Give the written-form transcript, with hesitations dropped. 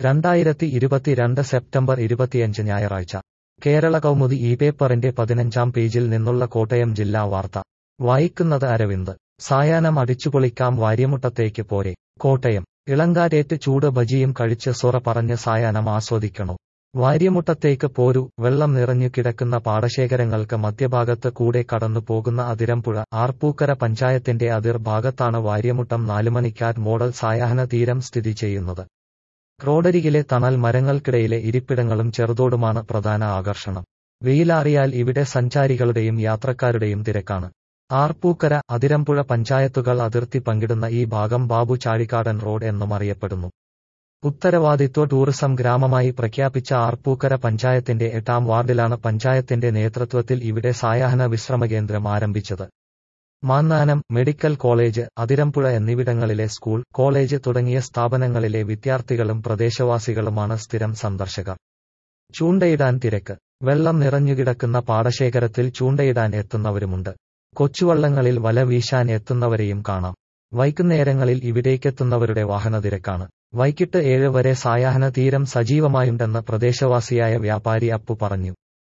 2022 September 25 ഞായറാഴ്ച കേരള കൗമുദി ഈ പേപ്പറിന്റെ 15-ാം പേജിൽ നിന്നുള്ള കോട്ടയം ജില്ലാ വാർത്ത വായിക്കുന്നത് അരവിന്ദ്. സായാഹ്നം അടിച്ചുപൊളിക്കാം വാര്യമുട്ടത്തേക്ക് പോരെ. കോട്ടയം. ഇളങ്കാറ്റേറ്റ് ചൂട് ബജിയും കഴിച്ച് സൊറ പറഞ്ഞ് സായാഹ്നം ആസ്വദിക്കണോ? വാര്യമുട്ടത്തേക്ക് പോരൂ. വെള്ളം നിറഞ്ഞു കിടക്കുന്ന പാടശേഖരങ്ങൾക്ക് മധ്യഭാഗത്ത് കൂടെ കടന്നു പോകുന്ന അതിരമ്പുഴ ആർപ്പൂക്കര പഞ്ചായത്തിന്റെ അതിർ ഭാഗത്താണ് വാര്യമുട്ടം 4 മണിക്കാർ മോഡൽ സായാഹ്ന തീരം സ്ഥിതി ചെയ്യുന്നത്. റോഡരികിലെ തണൽ മരങ്ങൾക്കിടയിലെ ഇരിപ്പിടങ്ങളും ചെറുതോടുമാണ് പ്രധാന ആകർഷണം. വെയിലാറിയാൽ ഇവിടെ സഞ്ചാരികളുടെയും യാത്രക്കാരുടെയും തിരക്കാണ്. ആർപ്പൂക്കര അതിരമ്പുഴ പഞ്ചായത്തുകൾ അതിർത്തി പങ്കിടുന്ന ഈ ഭാഗം ബാബു ചാഴികാടൻ റോഡ് എന്നും അറിയപ്പെടുന്നു. ഉത്തരവാദിത്വ ടൂറിസം ഗ്രാമമായി പ്രഖ്യാപിച്ച ആർപ്പൂക്കര പഞ്ചായത്തിന്റെ 8-ാം വാർഡിലാണ് പഞ്ചായത്തിന്റെ നേതൃത്വത്തിൽ ഇവിടെ സായാഹ്ന വിശ്രമകേന്ദ്രം ആരംഭിച്ചത്. മാന്നാനം മെഡിക്കൽ കോളേജ്, അതിരമ്പുഴ എന്നിവിടങ്ങളിലെ സ്കൂൾ, കോളേജ് തുടങ്ങിയ സ്ഥാപനങ്ങളിലെ വിദ്യാർത്ഥികളും പ്രദേശവാസികളുമാണ് സ്ഥിരം സന്ദർശകർ. ചൂണ്ടയിടാൻ തിരക്ക്. വെള്ളം നിറഞ്ഞുകിടക്കുന്ന പാടശേഖരത്തിൽ ചൂണ്ടയിടാൻ എത്തുന്നവരുമുണ്ട്. കൊച്ചുവള്ളങ്ങളിൽ വല വീശാൻ എത്തുന്നവരെയും കാണാം. വൈകുന്നേരങ്ങളിൽ ഇവിടേക്കെത്തുന്നവരുടെ വാഹനത്തിരക്കാണ്. വൈകിട്ട് 7 വരെ സായാഹ്ന തീരം സജീവമായുണ്ടെന്ന് പ്രദേശവാസിയായ വ്യാപാരി അപ്പു പറഞ്ഞു.